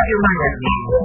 Radio Magazine.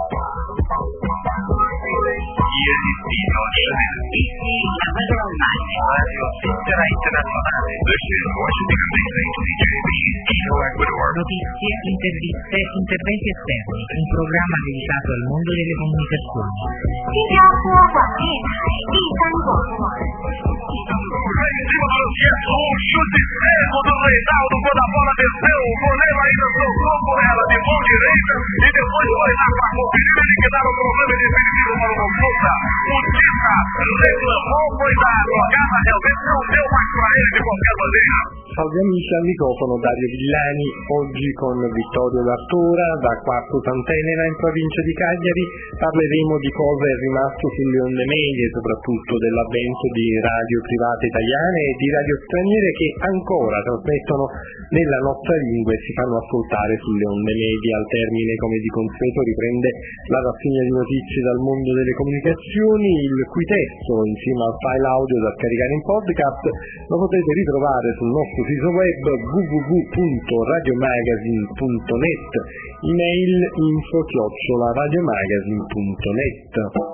Il destino divertissimi la radio online, radio svizzera internazionale, Washington DC, Quito, Ecuador. Notizie, interviste, interventi esterni, un programma dedicato al mondo delle comunicazioni. 新加坡广电台第三广播。 Em cima do Luciano, um chute seco do Reinaldo, quando a bola desceu, o goleiro ainda soltou com ela de mão direita e depois foi lá para conferir, ele que dava o problema de perigo para o Mofuta. O Tita reclamou, foi da jogada, realmente não deu mais para ele de qualquer maneira. Salve amici, al microfono Dario Villani, oggi con Vittorio Lattora da Quarto Sant'Elena in provincia di Cagliari parleremo di cosa è rimasto sulle onde medie, soprattutto dell'avvento di radio private italiane e di radio straniere che ancora trasmettono nella nostra lingua e si fanno ascoltare sulle onde medie. Al termine, come di consueto, riprende la rassegna di notizie dal mondo delle comunicazioni, il cui testo, insieme al file audio da scaricare in podcast, lo potete ritrovare sul nostro sito web www.radiomagazine.net, email info@radiomagazine.net.